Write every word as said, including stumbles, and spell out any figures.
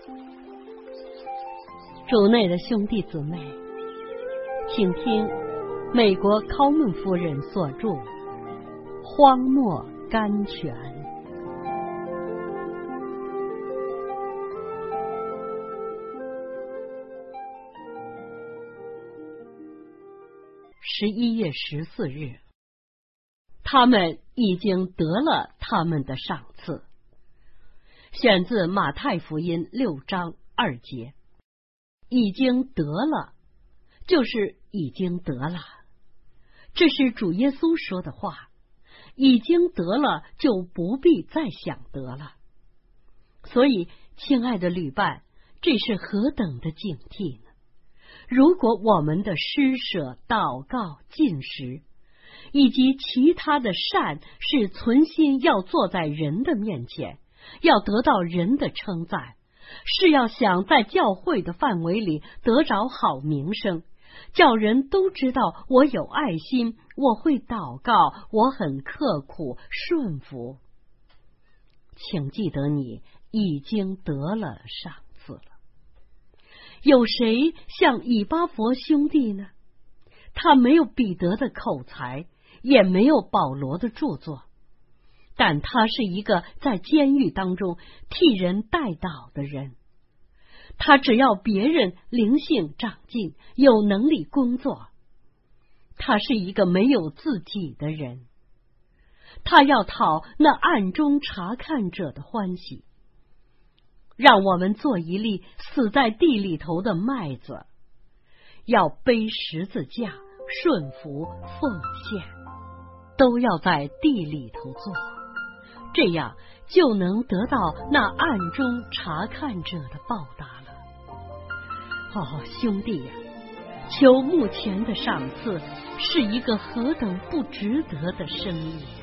主内的兄弟姊妹，请听美国考门夫人所著《荒漠甘泉》。十一月十四日，他们已经得了他们的赏赐。选自马太福音六章二节。已经得了，就是已经得了，这是主耶稣说的话。已经得了，就不必再想得了。所以，亲爱的旅伴，这是何等的警惕呢？如果我们的施舍、祷告、进食，以及其他的善，是存心要坐在人的面前，要得到人的称赞，是要想在教会的范围里得着好名声，叫人都知道我有爱心，我会祷告，我很刻苦顺服。请记得你已经得了赏赐了。有谁像以巴弗兄弟呢？他没有彼得的口才，也没有保罗的著作，但他是一个在监狱当中替人代祷的人。他只要别人灵性长进，有能力工作。他是一个没有自己的人，他要讨那暗中察看者的欢喜。让我们做一粒死在地里头的麦子，要背十字架，顺服奉献，都要在地里头做，这样就能得到那暗中察看者的报答了。哦，兄弟呀，求目前的赏赐是一个何等不值得的生意。